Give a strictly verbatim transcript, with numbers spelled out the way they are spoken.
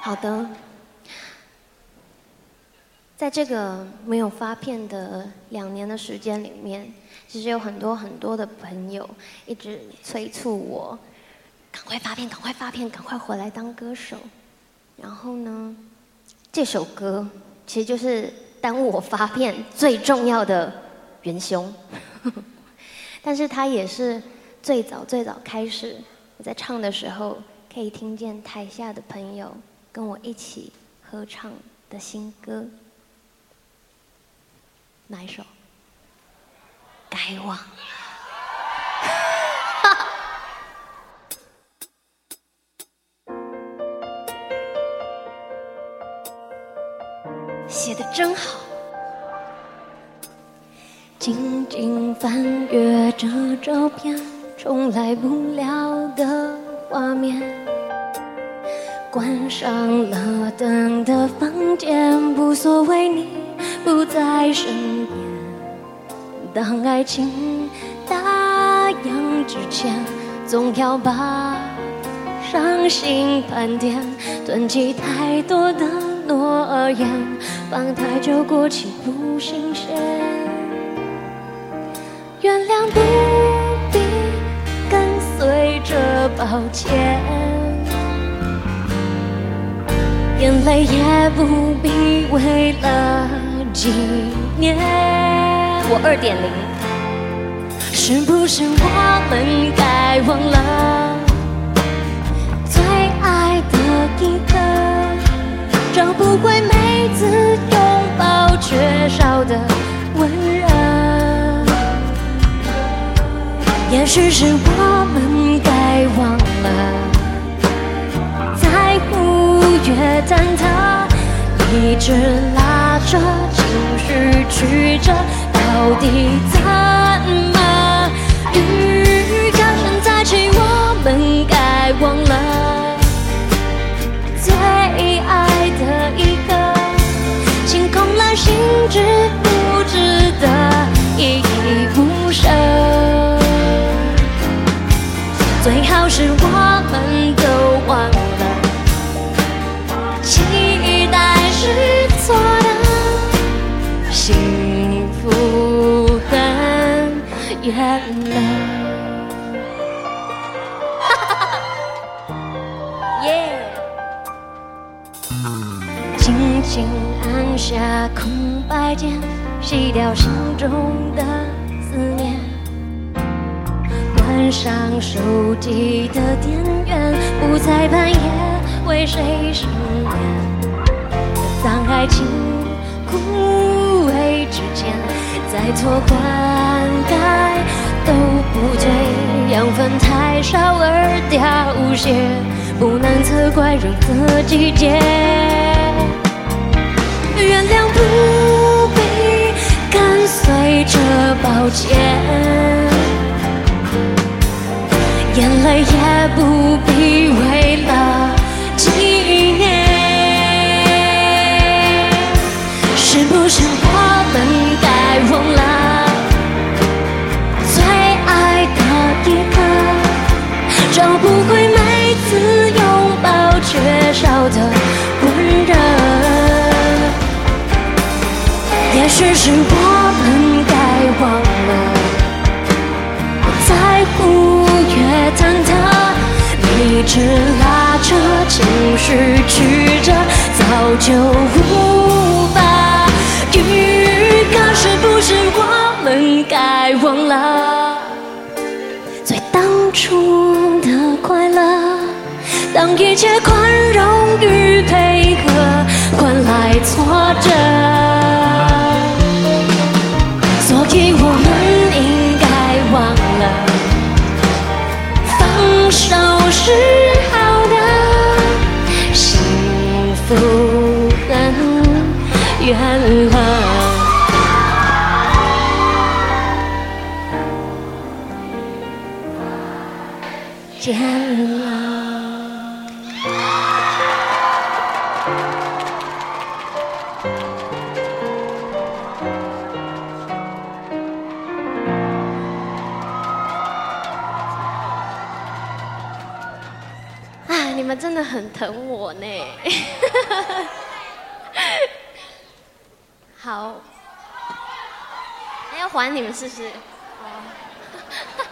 好的，在这个没有发片的两年的时间里面，其实有很多很多的朋友一直催促我，赶快发片，赶快发片，赶快回来当歌手。然后呢，这首歌其实就是耽误我发片最重要的元凶，但是它也是最早最早开始我在唱的时候，可以听见台下的朋友跟我一起合唱的新歌。哪一首？该忘。写得真好。静静翻阅着照片，重来不了的画面。关上了灯的房间，无所谓你不在身边。当爱情打烊之前，总要把伤心盘点，囤积太多的诺言，放太久过期不新鲜。原谅不必跟随着抱歉，眼泪也不必为了纪念。我二点零，是不是我们该忘了最爱的一刻，找不回每次拥抱缺少的温热？也许是我们该忘了在乎越忐忑，一直拉着情绪曲折，到底怎么雨刚升再起，我们该忘了最爱的一个，清空了心知不知的依依无声。最好是我们都忘了，期待是错的，幸福很远了。耶！轻轻按下空白键，洗掉心中的思念。关上手机的电源，不在半夜为谁失眠。当爱情枯萎之前，再错灌溉都不对，养分太少而凋谢，不能责怪任何季节。原谅不必跟随着抱歉，眼泪也不必为了纪念。是不是我们该忘了最爱的一刻，找不回每次拥抱缺少的温热？也许是我们该忘了在乎越忐忑，一直拉着情绪曲折，早就无法预告。是不是我们该忘了最当初的快乐？当一切宽容与配合换来挫折，所以我们应该忘了放手是好的，幸福很远了。见了。 哎，你们真的很疼我呢。好，还要还你们是不是？哦